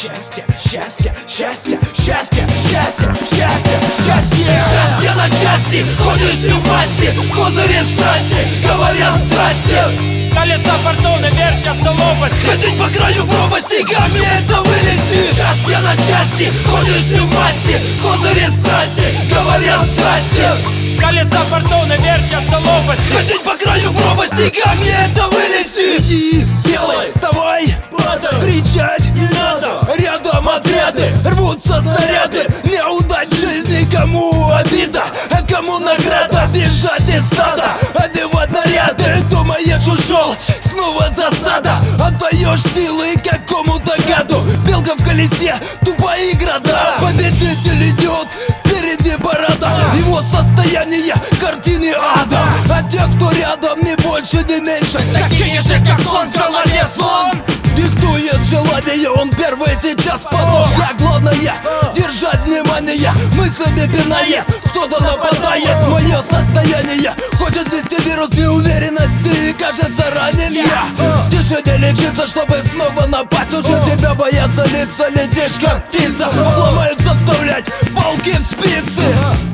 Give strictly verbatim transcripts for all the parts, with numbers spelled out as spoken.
Счастье, счастье, счастье, счастье, счастье, счастье, счастье. Счастье на части, ходишь не в масти, козыри страсти, говорят страсти. Колеса фортуны вертятся лопасти, Ходить по краю пропасти, как мне это вынести? Счастье на части, ходишь не в масти, козыри страсти, говорят страсти. Колеса фортуны вертятся лопасти, Ходить по краю пропасти, как мне это вынести? Иди, делай, вставай, падай, кричать не надо. Рядом отряды, рвутся снаряды. Неудач в жизни, кому обида, а кому награда. Бежать из стада, одевать наряды. Думаешь, ушел, снова засада. Отдаешь силы какому-то гаду. Белка в колесе, тупая игра, да. Победитель идет впереди парада. Его состояние картины ада. А те, кто рядом, ни больше, ни меньше, такие же, как он, в голове слон. Диктует желание, он первый сейчас потом. Я главное, держать внимание, мыслями пинает, кто-то нападает. Мое состояние хочет нести вирус, неуверенности, кажется ранен я. Тише не лечиться, чтобы снова напасть. Уже тебя боятся лица, летишь как птица. Ломаются вставлять палки в спицы.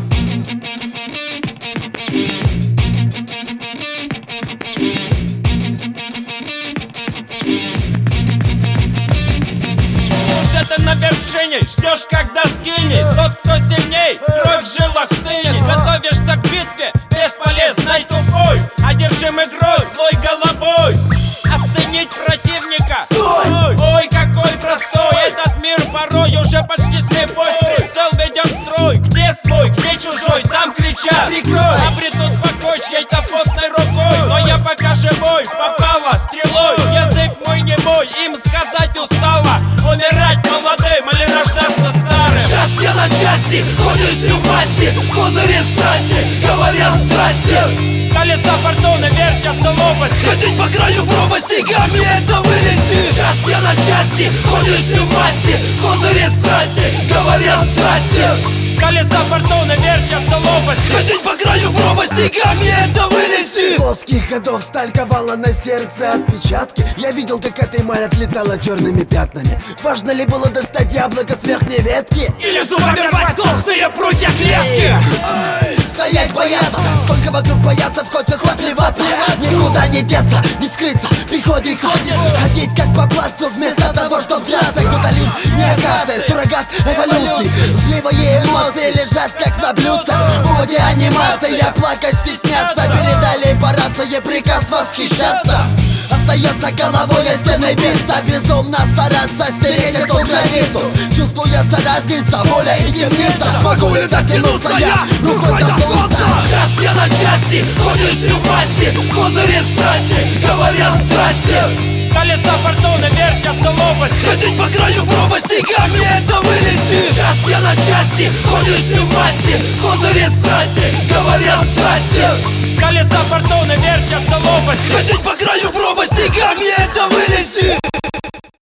ты на вершине, ждешь, когда сгинет тот, кто сильней, кровь в жилах стынет. Готовишься к битве, бесполезной тупой, одержим игрой, злой головой. Оценить противника, стой! Ой, какой простой этот мир порой уже почти слепой. Прицел ведет строй, где свой, где чужой, там кричат прикрой. Обретут покой чьей-то потной рукой, но я пока живой, попала стрелой. Язык мой не мой, им сказать устала. Умирать молодым или рождаться старым. Счастье на части, ходишь не в масти, козыри страсти, говорят страсти. Колеса фортуны вертятся лопасти, Ходить по краю пропасти, как мне это вынести? Счастье на части, ходишь не в масти, козыри страсти, говорят страсти. Колеса фортуны вертятся лопасти, Ходить по краю пропасти, как мне это вынести? Плоских ходов сталь ковала на сердце отпечатки. Я видел, как эта эмаль отлетала черными пятнами. Важно ли было достать яблоко с верхней ветки? Или зубами рвать толстые прутья клетки? Стоять бояться, сколько вокруг бояться, хочет отливаться. Никуда не деться, не скрыться, приходится ходить как по плацу вместо того, чтоб драться. Гуталин, не акация, суррогат эволюции. Зливые эмоции лежат как на блюдце. В моде анимация, плакать стесняться. Передали по рации приказ восхищаться. Остается головой о стены биться, безумно стараться стереть эту границу. Чувствуется разница, воля и темница. Смогу ли дотянуться я рукой до солнца? Счастье на части, ходишь не в масти, козыри страсти, говорят страсти. Колеса фортуны вертятся лопасти, Ходить по краю пропасти, как мне это вынести? Счастье на части, ходишь не в масти, козыри страсти, говорят страсти. Колеса фортуны вертятся лопасти, Ходить по краю пропасти, как мне это вынести?